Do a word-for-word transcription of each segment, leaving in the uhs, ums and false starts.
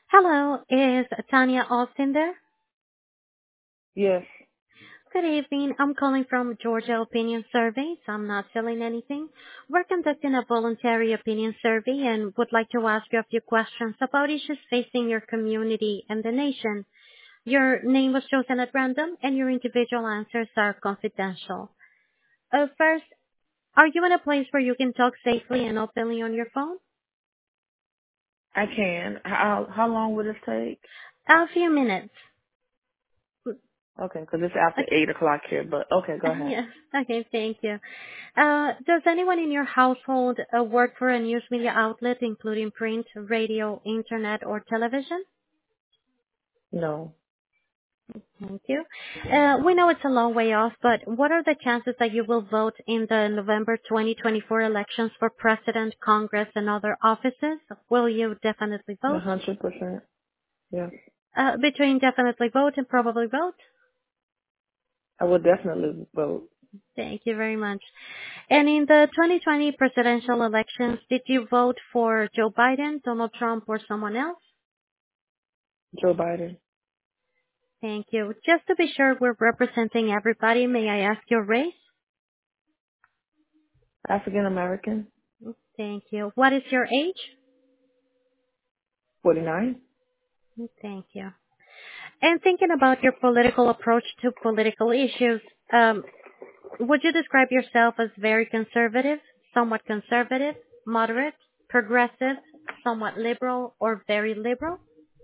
Hello, is Tanya Austin there? Yes. Good evening. I'm calling from Georgia Opinion Surveys. I'm not selling anything. We're conducting a voluntary opinion survey and would like to ask you a few questions about issues facing your community and the nation. Your name was chosen at random and your individual answers are confidential. Uh, first, are you in a place where you can talk safely and openly on your phone? I can. How how long will this take? A few minutes. Okay, 'cause it's after Okay. eight o'clock here. But okay, go ahead. Yes. Okay, thank you. Uh, does anyone in your household uh, work for a news media outlet, including print, radio, internet, or television? No. Thank you. Uh, we know it's a long way off, but what are the chances that you will vote in the November twenty twenty-four elections for president, Congress, and other offices? Will you definitely A vote? hundred percent. Yeah. Uh, between definitely vote and probably vote? I would definitely vote Thank you very much. And in the twenty twenty presidential elections, did you vote for Joe Biden, Donald Trump, or someone else? Joe Biden. Thank you. Just to be sure we're representing everybody, may I ask your race? African American. Thank you. What is your age? Forty nine. Thank you. And thinking about your political approach to political issues, um, would you describe yourself as very conservative, somewhat conservative, moderate, progressive, somewhat liberal, or very liberal?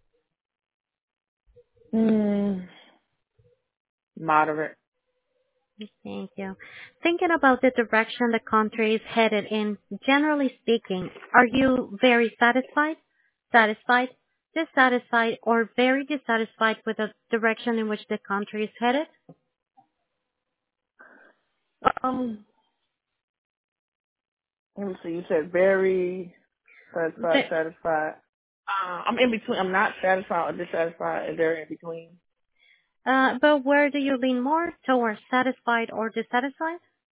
Hmm. Moderate. Thank you. Thinking about the direction the country is headed in, generally speaking, are you very satisfied, satisfied, dissatisfied, or very dissatisfied with the direction in which the country is headed? Um. Let me see. You said very satisfied. Ve- Satisfied. Uh, I'm in between. I'm not satisfied or dissatisfied. Is there in between? Uh, but where do you lean more towards satisfied or dissatisfied?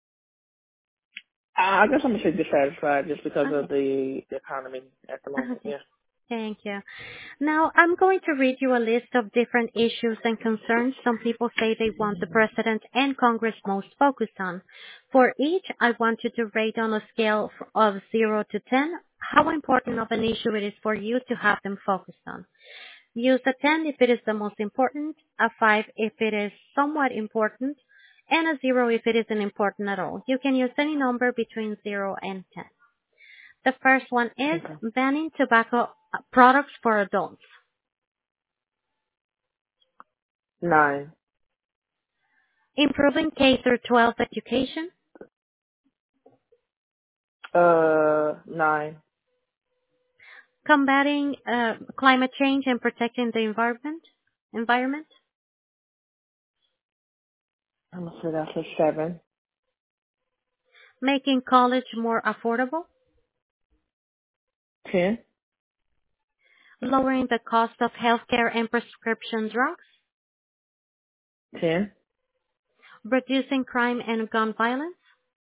Uh, I guess I'm gonna say dissatisfied just because of Okay. the, the economy at the moment. Okay. Yeah. Thank you. Now, I'm going to read you a list of different issues and concerns some people say they want the President and Congress most focused on. For each, I want you to rate on a scale f- of zero to ten how important of an issue it is for you to have them focused on. Use a ten if it is the most important, a five if it is somewhat important, and a zero if it isn't important at all. You can use any number between zero and ten. The first one is Okay. banning tobacco uh, products for adults. Nine. Improving K through twelve education, Uh, nine. combating uh, climate change and protecting the environment, environment, I'm gonna say that's a seven. making college more affordable, Ten. lowering the cost of healthcare and prescription drugs, Ten. reducing crime and gun violence,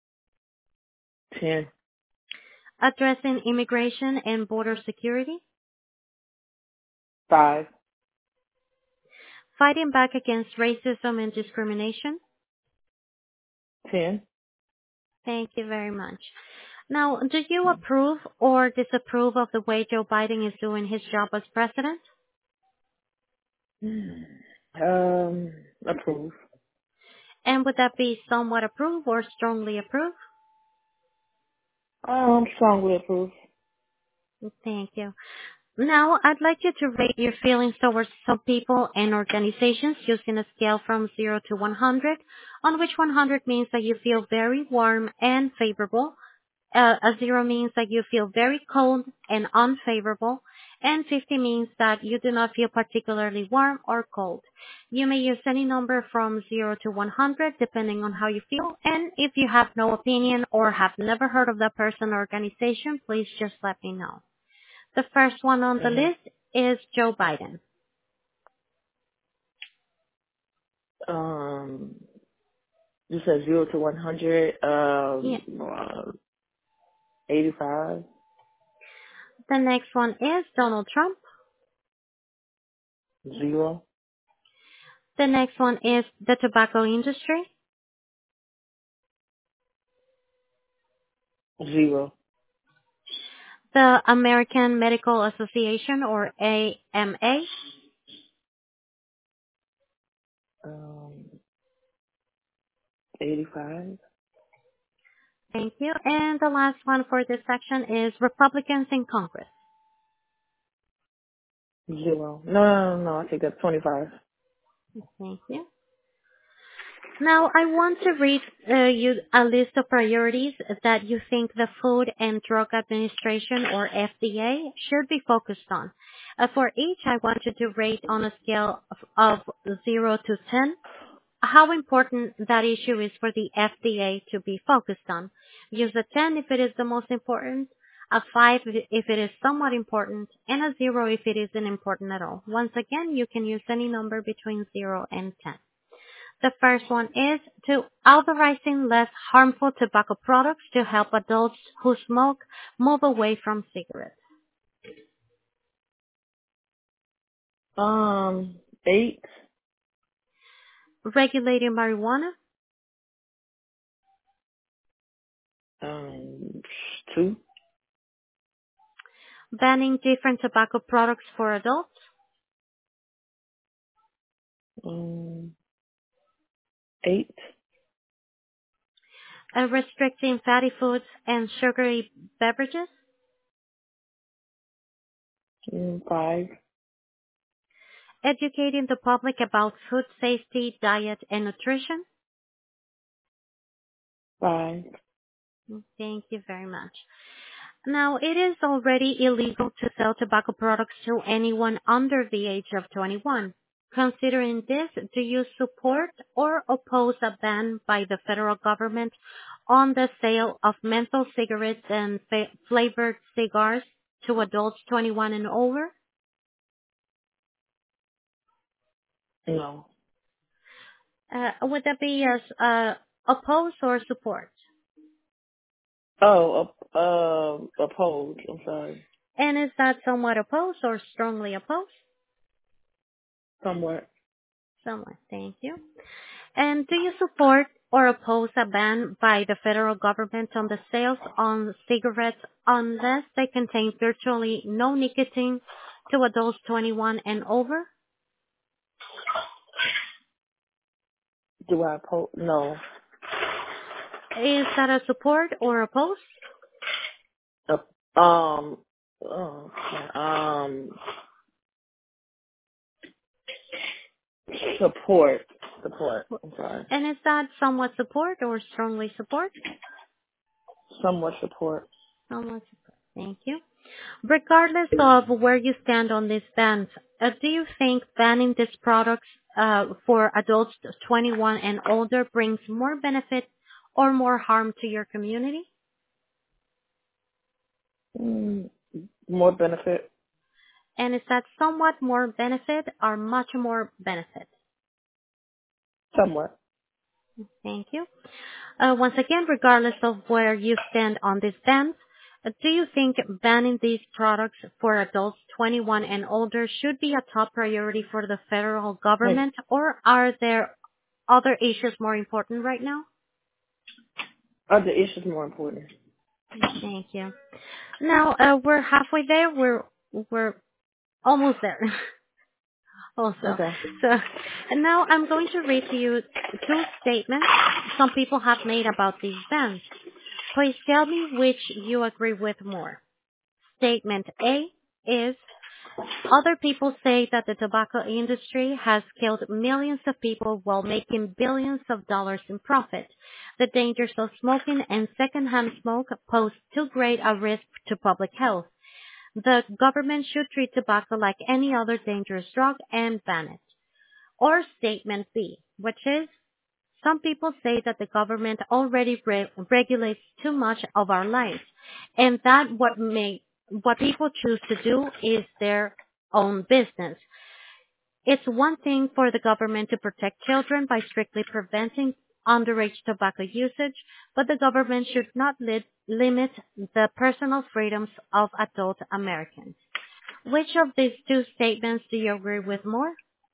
Ten. addressing immigration and border security, Five. fighting back against racism and discrimination. Ten. Thank you very much. Now, do you approve or disapprove of the way Joe Biden is doing his job as president? Um, approve. And would that be somewhat approve or strongly approve? Um, strongly approve. Thank you. Now, I'd like you to rate your feelings towards some people and organizations using a scale from zero to one hundred, on which one hundred means that you feel very warm and favorable, Uh, a zero means that you feel very cold and unfavorable, and fifty means that you do not feel particularly warm or cold. You may use any number from zero to one hundred depending on how you feel, and if you have no opinion or have never heard of that person or organization, please just let me know. The first one on the Mhm. list is Joe Biden. Um, you said zero to one hundred. Yeah. Um, uh, eighty-five. The next one is Donald Trump. Zero. The next one is the tobacco industry. Zero. The American Medical Association, or A M A. Um, eighty-five. Thank you. And the last one for this section is Republicans in Congress. Zero. No, no, no, no. I think that's twenty-five. Thank you. Now, I want to read uh, you a list of priorities that you think the Food and Drug Administration, or F D A, should be focused on. Uh, for each, I want you to rate on a scale of, of zero to ten how important that issue is for the F D A to be focused on. Use a ten if it is the most important, a five if it is somewhat important, and a zero if it isn't important at all. Once again, you can use any number between zero and ten. The first one is to authorizing less harmful tobacco products to help adults who smoke move away from cigarettes. Um, eight. Regulating marijuana, Um, two. banning different tobacco products for adults, Um, eight. uh, restricting fatty foods and sugary beverages, Mm, five. educating the public about food safety, diet, and nutrition. Five. Thank you very much. Now, it is already illegal to sell tobacco products to anyone under the age of twenty-one. Considering this, do you support or oppose a ban by the federal government on the sale of menthol cigarettes and fa- flavored cigars to adults twenty-one and over? No. Uh, would that be as uh, oppose or support? Oh, uh, uh, opposed. I'm sorry. And is that somewhat opposed or strongly opposed? Somewhat. Somewhat. Thank you. And do you support or oppose a ban by the federal government on the sales on cigarettes unless they contain virtually no nicotine to adults twenty-one and over? Do I oppose? No. Is that a support or oppose? Uh, um. Oh, okay. Um. Support. Support. I'm sorry. And is that somewhat support or strongly support? Somewhat support. Somewhat support. Thank you. Regardless of where you stand on this ban, uh, do you think banning these products uh, for adults twenty-one and older brings more benefit or more harm to your community? Mm, more benefit. And is that somewhat more benefit or much more benefit? Somewhat. Thank you. Uh, once again, regardless of where you stand on this ban, uh, do you think banning these products for adults twenty-one and older should be a top priority for the federal Hey, government, or are there other issues more important right now? other issues more important. Thank you. Now, uh, we're halfway there. We're we're almost there. Also, Okay. so and now I'm going to read to you two statements some people have made about these bans. Please tell me which you agree with more. Statement A is, other people say that the tobacco industry has killed millions of people while making billions of dollars in profit. The dangers of smoking and secondhand smoke pose too great a risk to public health. The government should treat tobacco like any other dangerous drug and ban it. Or statement B, which is, some people say that the government already re- regulates too much of our lives, and that what may what people choose to do is their own business. It's one thing for the government to protect children by strictly preventing underage tobacco usage, but the government should not li- limit the personal freedoms of adult Americans. Which of these two statements do you agree with more?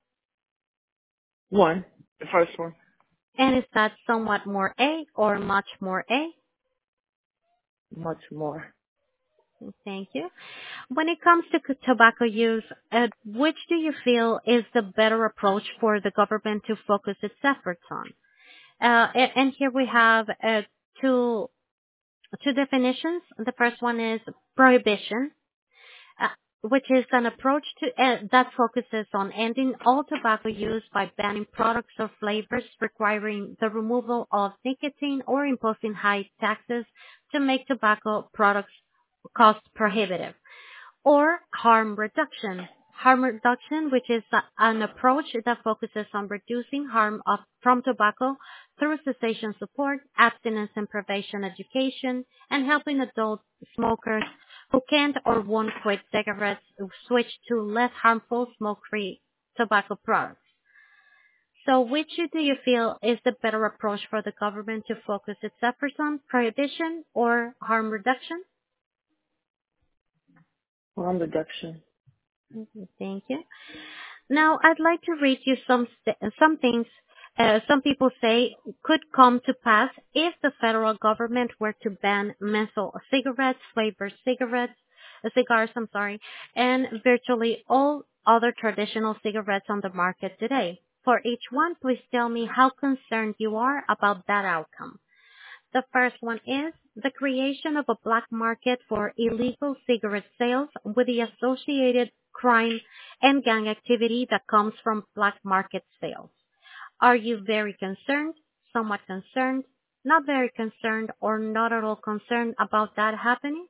One. The first one. And is that somewhat more A or much more A? Much more. Thank you. When it comes to c- tobacco use, uh, which do you feel is the better approach for the government to focus its efforts on? Uh, a- and here we have uh, two two definitions. The first one is prohibition, uh, which is an approach to uh, that focuses on ending all tobacco use by banning products or flavors, requiring the removal of nicotine, or imposing high taxes to make tobacco products cost prohibitive. Or harm reduction. Harm reduction, which is a- an approach that focuses on reducing harm of, from tobacco through cessation support, abstinence and prevention education, and helping adult smokers who can't or won't quit cigarettes switch to less harmful smoke-free tobacco products. So which do you feel is the better approach for the government to focus its efforts on, prohibition or harm reduction? Harm reduction. Mhm, thank you. Now, I'd like to read you some st- some things uh, some people say could come to pass if the federal government were to ban menthol cigarettes, flavored cigarettes, uh, cigars, I'm sorry, and virtually all other traditional cigarettes on the market today. For each one, please tell me how concerned you are about that outcome. The first one is the creation of a black market for illegal cigarette sales with the associated crime and gang activity that comes from black market sales. Are you very concerned, somewhat concerned, not very concerned, or not at all concerned about that happening?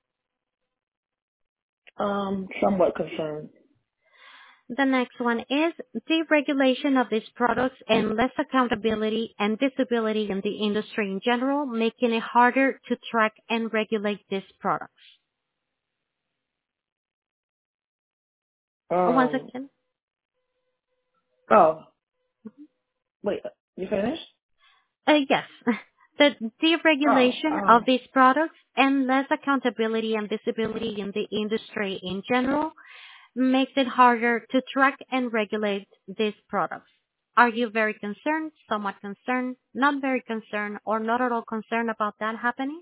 Um, somewhat concerned. The next one is deregulation of these products and less accountability and visibility in the industry in general, making it harder to track and regulate these products. Once Um, again, oh, wait, you finished? uh, yes, the Oh, deregulation of um, these products and less accountability and visibility in the industry in general makes it harder to track and regulate these products. Are you very concerned, somewhat concerned, not very concerned, or not at all concerned about that happening?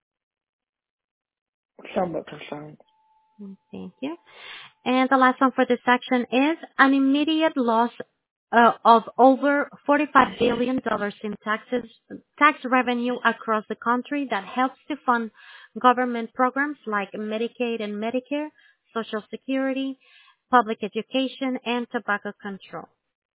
somewhat concerned. Mm, thank you. And the last one for this section is an immediate loss uh, of over forty-five billion dollars in taxes, tax revenue across the country that helps to fund government programs like Medicaid and Medicare, Social Security, public education, and tobacco control.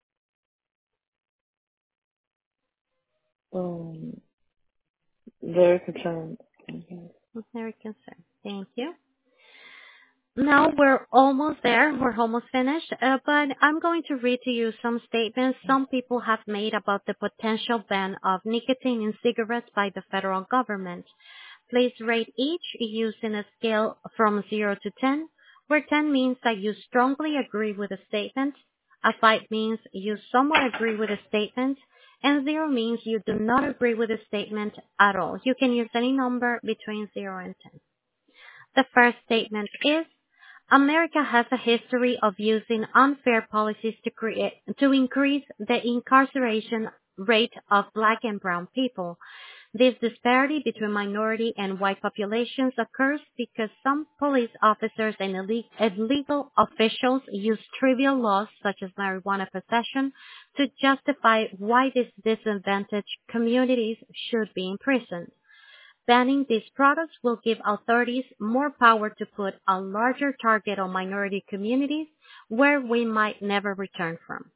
Um, very concerned. Mhm. I'm very concerned. Thank you. Now we're almost there. We're almost finished. Uh, but I'm going to read to you some statements some people have made about the potential ban of nicotine in cigarettes by the federal government. Please rate each using a scale from zero to ten, where ten means that you strongly agree with a statement, a five means you somewhat agree with a statement, and zero means you do not agree with a statement at all. You can use any number between zero and ten. The first statement is America has a history of using unfair policies to create, to increase the incarceration rate of black and brown people. This disparity between minority and white populations occurs because some police officers and illegal officials use trivial laws such as marijuana possession to justify why these disadvantaged communities should be imprisoned. Banning these products will give authorities more power to put a larger target on minority communities where we might never return from.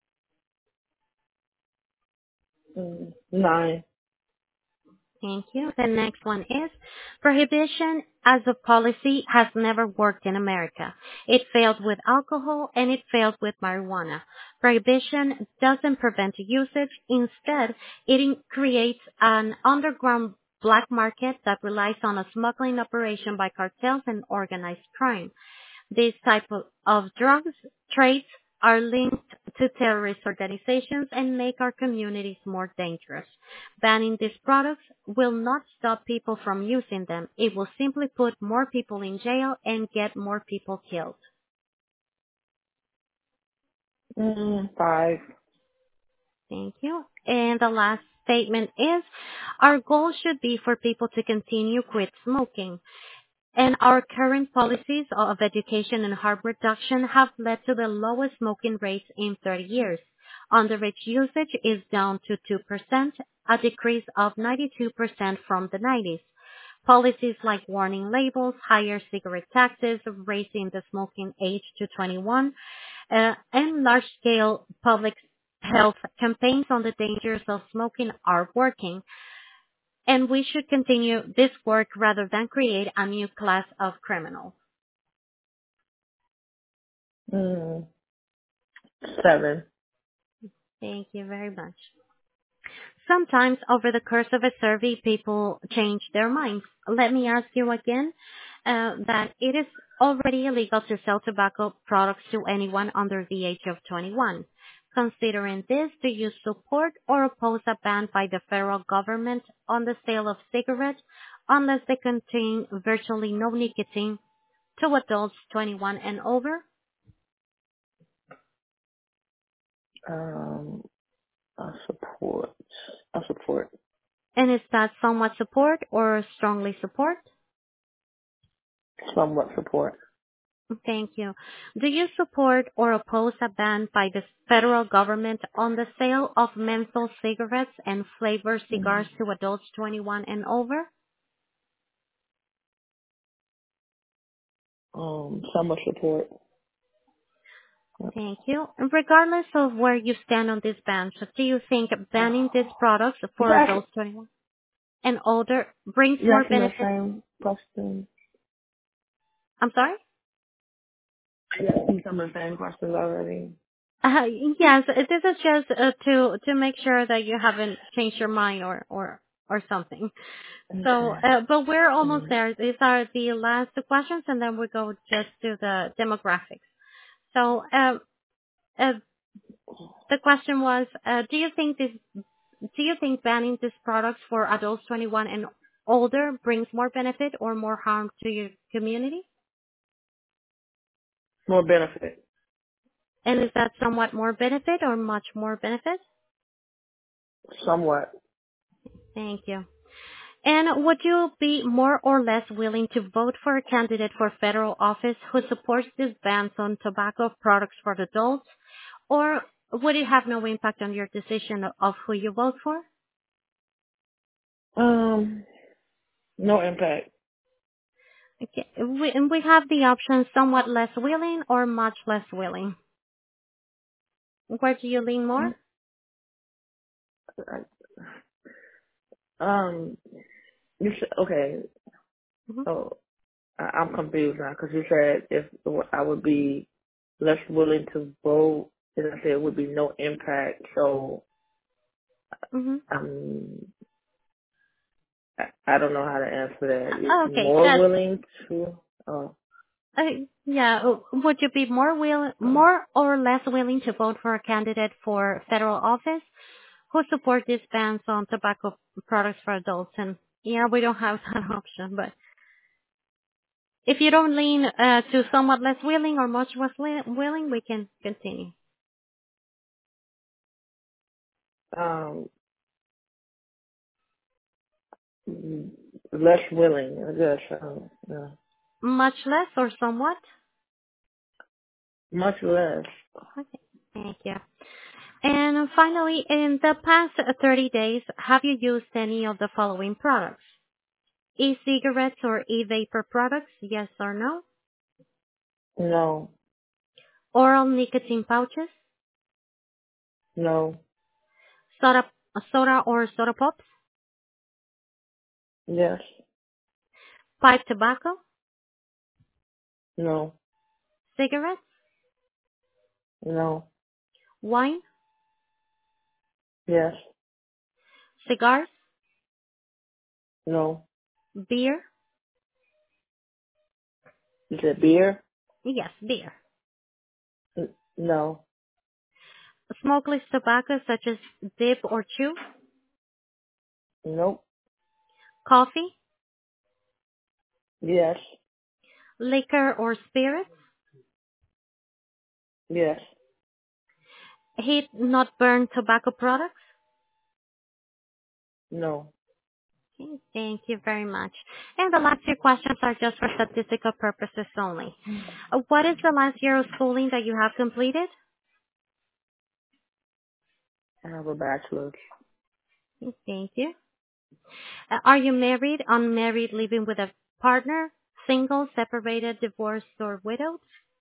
Mm, nine. Thank you. The next one is prohibition as a policy has never worked in America. It failed with alcohol and it failed with marijuana. Prohibition doesn't prevent usage. Instead, it in- creates an underground black market that relies on a smuggling operation by cartels and organized crime. These type of, of drugs trades are linked to terrorist organizations and make our communities more dangerous. Banning these products will not stop people from using them. It will simply put more people in jail and get more people killed. Mm, five. Thank you. And the last statement is, our goal should be for people to continue quit smoking. And our current policies of education and harm reduction have led to the lowest smoking rates in thirty years. Underage usage is down to two percent, a decrease of ninety-two percent from the nineties. Policies like warning labels, higher cigarette taxes, raising the smoking age to twenty-one, uh, and large-scale public health campaigns on the dangers of smoking are working. And we should continue this work rather than create a new class of criminals. Mm, seven. Thank you very much. Sometimes over the course of a survey, people change their minds. Let me ask you again uh, that it is already illegal to sell tobacco products to anyone under the age of twenty-one. Considering this, do you support or oppose a ban by the federal government on the sale of cigarettes unless they contain virtually no nicotine to adults twenty-one and over? Um, I support. I support. And is that somewhat support or strongly support? Somewhat support. Thank you. Do you support or oppose a ban by the federal government on the sale of menthol cigarettes and flavored cigars Mm. to adults twenty-one and over? Um, somewhat support. Thank you. And regardless of where you stand on this ban, so do you think banning these products It's for actually, adults twenty-one and older brings you're more asking the benefit? same question. I'm sorry? You're asking some of the same questions already. Uh, yes, this is just uh, to to make sure that you haven't changed your mind or or or something. So, Okay. uh, but we're almost Mm. there. These are the last two questions, and then we go just to the demographics. So, uh, uh, the question was, uh, do you think this, do you think banning these products for adults twenty-one and older brings more benefit or more harm to your community? More benefit. And is that somewhat more benefit or much more benefit? Somewhat. Thank you. And would you be more or less willing to vote for a candidate for federal office who supports these bans on tobacco products for adults? Or would it have no impact on your decision of who you vote for? Um, no impact. Okay. We, and we have the option somewhat less willing or much less willing. Where do you lean more? Um, you said, okay. Hmm. So I- I'm confused now because you said if I would be less willing to vote, and I said it would be no impact. So Hmm. um, I, I don't know how to answer that. Okay. More That's, willing to. Oh, uh, yeah. uh, Would you be more will, more or less willing to vote for a candidate for federal office who support these bans on tobacco products for adults? And yeah, we don't have that option, but if you don't lean uh, to somewhat less willing or much less wi- willing, we can continue. um, less willing. I guess. Um, yeah. Much less or somewhat? Much less. Okay, thank you. And finally, in the past thirty days, have you used any of the following products? E-cigarettes or e-vapor products, yes or no? No. Oral nicotine pouches, No. soda, soda or soda pops, Yes. pipe tobacco, No. cigarettes, No. wine, Yes. cigars, No. beer, You said beer? yes, beer, N- no. Smokeless tobacco such as dip or chew? Nope. Coffee? Yes. Liquor or spirits? Yes. Heat not burn tobacco products? No. Okay, thank you very much. And the last few questions are just for statistical purposes only. Uh, What is the last year of schooling that you have completed? I have a bachelor's. Okay, thank you. Uh, Are you married, unmarried, living with a partner, single, separated, divorced, or widowed?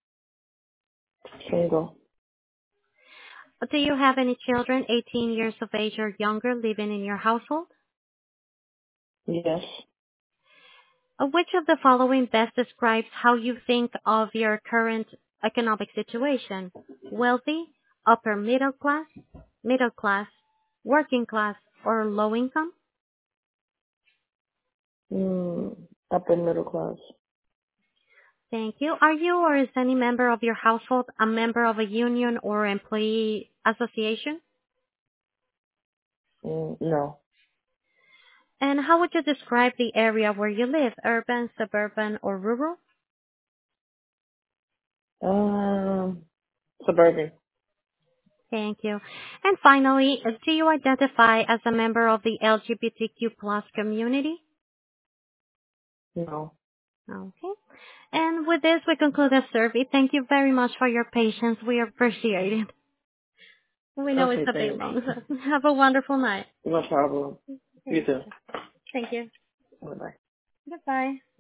Single. Do you have any children eighteen years of age or younger living in your household? Yes. Uh, Which of the following best describes how you think of your current economic situation? Wealthy, upper middle class, middle class, working class, or low income? Mm, upper middle class. Thank you. Are you or is any member of your household a member of a union or employee association? Mm, no. And how would you describe the area where you live? Urban, suburban, or rural? Um, suburban. Thank you. And finally, uh, do you identify as a member of the L G B T Q plus community? No. Okay. And with this, we conclude the survey. Thank you very much for your patience. We appreciate it. We know it's Okay, a bit thanks. long. So have a wonderful night. No problem. You Thank too. you. Thank you. Bye bye. Goodbye.